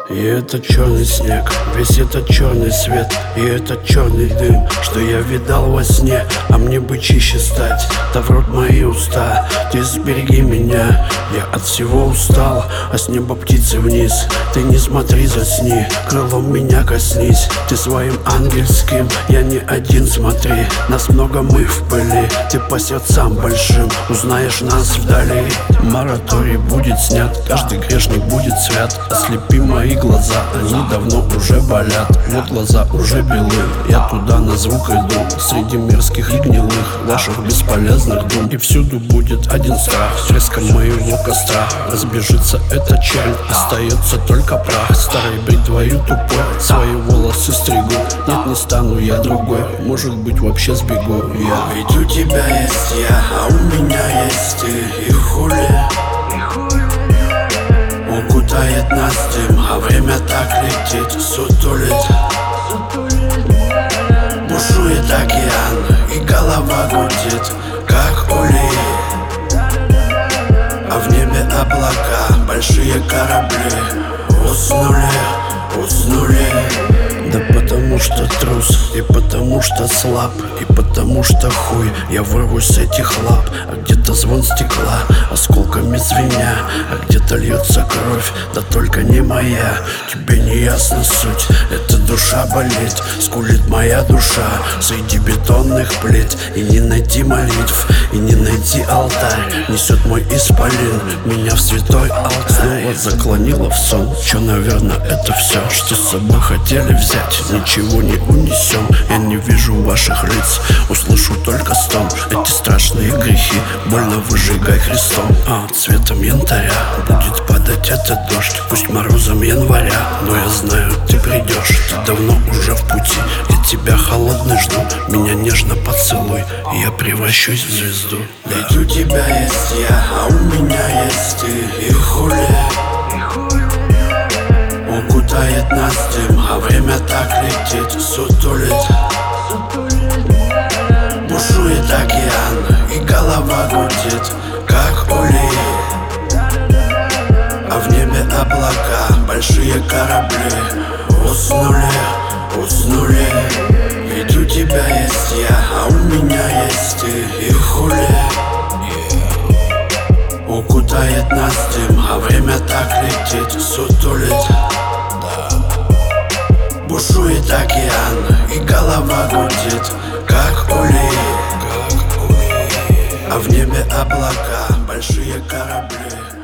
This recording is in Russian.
И этот черный снег, весь этот черный свет, и этот черный дым, что я видал во сне. А мне бы чище стать, да в рот мои уста. Ты сбереги меня, я от всего устал. А с неба птицы вниз, ты не смотри, засни. Крылом меня коснись, ты своим ангельским. Я не один, смотри, нас много, мы в пыли. Ты по сердцам большим, узнаешь нас вдали. Мораторий будет снят, каждый грешник будет свят. Ослепи мои глаза, они давно уже болят. Вот глаза уже белы, я туда на звук иду. Среди мерзких и гнилых ваших бесполезных дум. И всюду будет один страх, с треском моего костра разбежится эта чернь, остается только прах. Старой бритвою тупой свои волосы стригу. Нет, не стану я другой, может быть вообще сбегу я. Ведь у тебя есть я, а у меня есть ты. И хули укутает нас дым, а время так летит, сутулит. Бушует океан, и голова гудит, как улей. А в небе облака, большие корабли. Уснули, уснули. Да потому что трус, и потому что слаб, и потому что хуй. Я вырвусь с этих лап, а где-то звон стекла осколками звеня, а где-то льется кровь, да только не моя. Тебе не ясна суть, эта душа болит, скулит моя душа среди бетонных плит. И не найти молитв, и не найти алтарь, несет мой исполин меня в святой алтарь. Снова заклонила в сон, чё, наверное, это все, что с собой хотели взять. Ничего не унесем, я не вижу ваших лиц, услышу только стон. Эти страшные грехи больно выжигай Христом. А цветом янтаря будет падать этот дождь, пусть морозом января, но я знаю, ты придешь. Ты давно уже в пути, я тебя холодный жду. Меня нежно поцелуй, и я превращусь в звезду. Ведь у тебя есть я, а у меня есть ты. И хули укутает нас дым, а время так летит, сутулит. Бушует океан, и голова гудит, как улей. А в небе облака, большие корабли. Уснули, уснули. Ведь у тебя есть я, а у меня есть ты. И хули укутает нас дым, а время так летит, сутулит. Бушует океан, и голова гудит, как улей. А в небе облака, большие корабли.